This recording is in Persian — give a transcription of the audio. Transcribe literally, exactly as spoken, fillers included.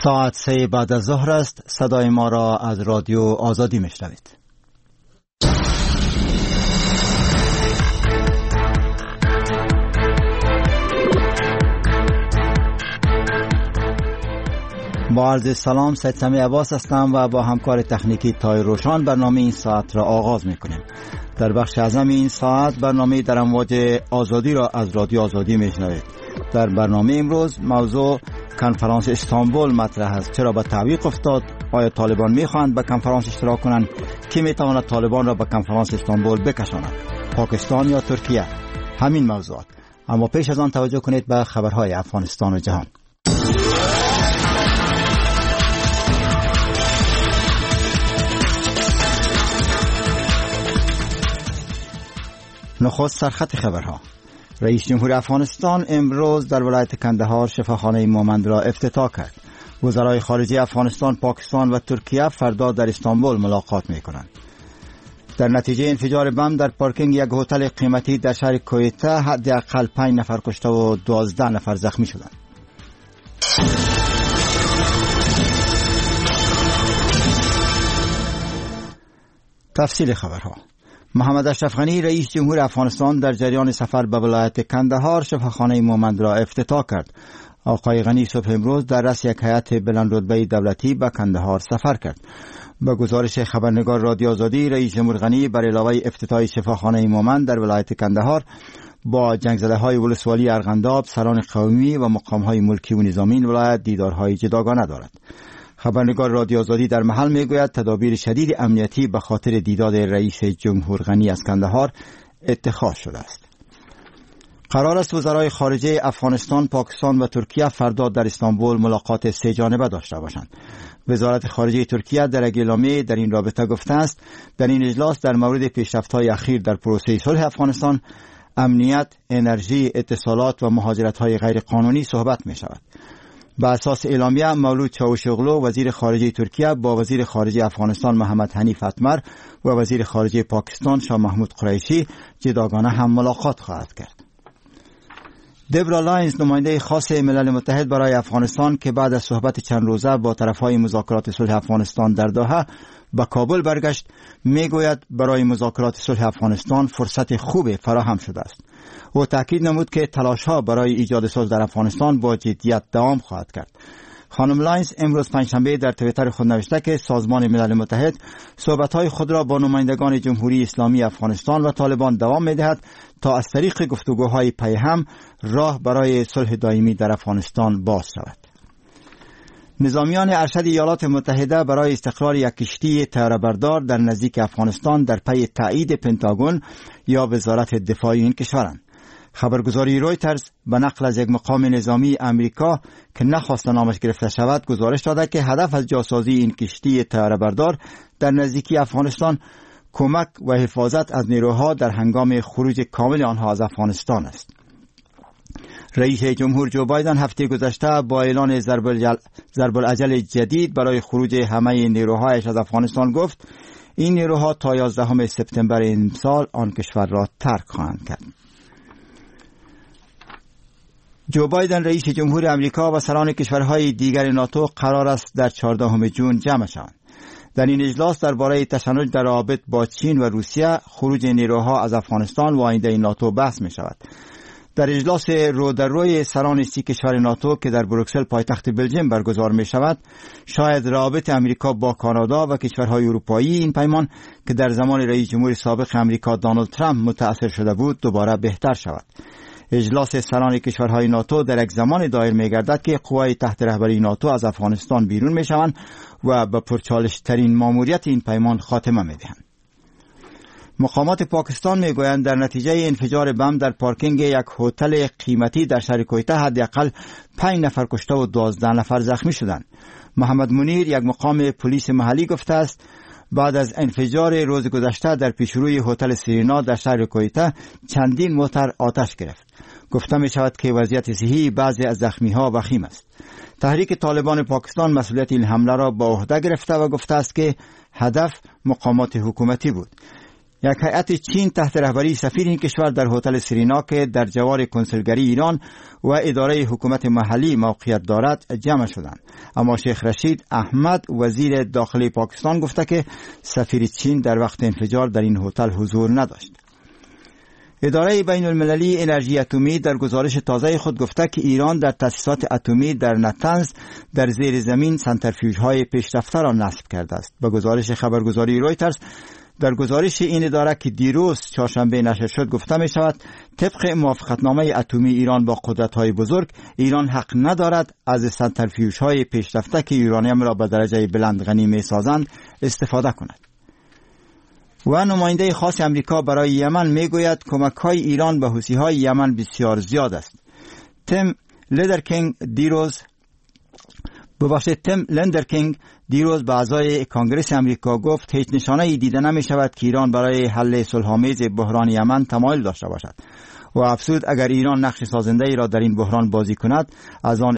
ساعت سه بعد از ظهر است. صدای ما را از رادیو آزادی میشنوید. با عرض سلام، سید سمی عباس هستم و با همکار تکنیکی تای روشان برنامه این ساعت را آغاز میکنیم. در بخش اعظم این ساعت برنامه در امواج آزادی را از رادیو آزادی میشنوید. در برنامه امروز موضوع کنفرانس استانبول مطرح است. چرا به تعویق افتاد؟ آیا طالبان میخواهند به کنفرانس اشتراک کنند؟ کی میتواند طالبان را به کنفرانس استانبول بکشاند؟ پاکستان یا ترکیه؟ همین موضوعات. اما پیش از آن توجه کنید به خبرهای افغانستان و جهان. نخست سرخط خبرها. رئیس جمهور افغانستان امروز در ولایت کندهار شفاخانه مومند را افتتاح کرد. وزرای خارجه افغانستان، پاکستان و ترکیه فردا در استانبول ملاقات می‌کنند. در نتیجه انفجار بم در پارکینگ یک هتل قیمتی در شهر کویته حداقل پنج نفر کشته و دوازده نفر زخمی شدند. تفصیل خبرها. محمد اشرف غنی رئیس جمهور افغانستان در جریان سفر به ولایت کندهار شفاخانه مومند را افتتاح کرد. آقای غنی صبح امروز در رأس یک هیئت بلندرتبه دولتی به کندهار سفر کرد. به گزارش خبرنگار رادیو آزادی، رئیس جمهور غنی بر علاوه افتتاح شفاخانه مومند در ولایت کندهار با جنگزده‌های ولسوالی ارغنداب، سران قومی و مقام‌های ملکی و نظامی این ولایت دیدارهای جداگانه دارد. خبرنگار رادیو آزادی در محل میگوید تدابیر شدید امنیتی به خاطر دیدار رئیس جمهور غنی از کندهار اتخاذ شده است. قرار است وزرای خارجه افغانستان، پاکستان و ترکیه فردا در استانبول ملاقات سه جانبه داشته باشند. وزارت خارجه ترکیه در اعلامیه در این رابطه گفته است در این اجلاس در مورد پیشرفت‌های اخیر در پروسه صلح افغانستان، امنیت، انرژی، اتصالات و مهاجرت‌های غیر قانونی صحبت می شود. به اساس اعلامیه، مولود چاوشوغلو وزیر خارجه ترکیه با وزیر خارجه افغانستان محمد حنیف اتمر و وزیر خارجه پاکستان شاه محمود قریشی جداگانه هم ملاقات خواهد کرد. دبرا لاینز، نماینده خاص ملل متحد برای افغانستان که بعد از صحبت چند روزه با طرفهای مذاکرات صلح افغانستان در دوحه به کابل برگشت، میگوید برای مذاکرات صلح افغانستان فرصت خوبی فراهم شده است. او تاکید نمود که تلاش‌ها برای ایجاد صلح در افغانستان با جدیت دوام خواهد کرد. خانم لاینز امروز پنجشنبه در توییتر خود نوشته که سازمان ملل متحد صحبت‌های خود را با نمایندگان جمهوری اسلامی افغانستان و طالبان دوام می‌دهد تا از طریق گفتگوهای پیهم راه برای صلح دائمی در افغانستان باز شود. نظامیان ارشد ایالات متحده برای استقرار یک کشتی طیاره‌بردار در نزدیک افغانستان در پی تایید پنتاگون یا وزارت دفاع این کشورند. خبرگزاری رویترز به نقل از یک مقام نظامی امریکا که نخواست نامش گرفته شود گزارش داده که هدف از جاسازی این کشتی طیاره‌بردار در نزدیکی افغانستان کمک و حفاظت از نیروها در هنگام خروج کامل آنها از افغانستان است. رئیس جمهور جو بایدن هفته گذشته با اعلان ضرب الاجل جدید برای خروج همه نیروهایش از افغانستان گفت این نیروها تا یازدهم سپتامبر این سال آن کشور را ترک خواهند کرد. جو بایدن رئیس جمهور امریکا و سران کشورهای دیگر ناتو قرار است در چهاردهم ژوئن جمع شوند. در این اجلاس درباره تشنج در روابط با چین و روسیه، خروج نیروها از افغانستان و آینده ناتو بحث می شود. در اجلاس رو در روی سران سی کشور ناتو که در بروکسل پایتخت بلژیم برگزار می شود، شاید روابط امریکا با کانادا و کشورهای اروپایی این پیمان که در زمان رئیس جمهور سابق امریکا دونالد ترامپ متأثر شده بود دوباره بهتر شود. اجلاس سران کشورهای ناتو در یک زمان دایر می گردد که قوای تحت رهبری ناتو از افغانستان بیرون می شوند و به پرچالش ترین ماموریت این پیمان خاتمه می دهند. مقامات پاکستان می گویند در نتیجه انفجار بم در پارکینگ یک هتل قیمتی در شهر کویته حداقل پنج نفر کشته و دوازده نفر زخمی شدند. محمد منیر، یک مقام پلیس محلی، گفته است بعد از انفجار روز گذشته در پیشروی هتل سرینا در شهر کویته چندین موتر آتش گرفت. گفته می شود که وضعیت صحی بعضی از زخمی‌ها وخیم است. تحریک طالبان پاکستان مسئولیت این حمله را به عهده گرفته و گفته است که هدف مقامات حکومتی بود. یک هیئت چین تحت رهبری سفیر این کشور در هتل سرینا که در جوار کنسولگری ایران و اداره حکومت محلی موقعیت دارد جمع شدند. اما شیخ رشید احمد وزیر داخلی پاکستان گفته که سفیر چین در وقت انفجار در این هتل حضور نداشت. اداره بین المللی انرژی اتمی در گزارش تازه خود گفته که ایران در تأسیسات اتمی در نتنز در زیر زمین سنترفیوژهای پیشرفته را نصب کرده است. به گزارش خبرگزاری رویترز در گزارش این اداره که دیروز چهارشنبه نشر شد گفته می شود طبق موافقتنامه اتمی ایران با قدرت‌های بزرگ، ایران حق ندارد از سنترفیوژهای پیشرفته که یورانیم را به درجه بلند غنی می سازند استفاده کند. و نماینده خاص امریکا برای یمن می گوید کمک‌های ایران به حوثی‌های یمن بسیار زیاد است. تیم لیدرکینگ دیروز ببخشید تیم لندرکینگ دیروز به اعضای کانگرس امریکا گفت هیچ نشانه‌ای دیده نمی شود که ایران برای حل صلح‌آمیز بحران یمن تمایل داشته باشد و افزود اگر ایران نقش سازنده ای را در این بحران بازی کند از آن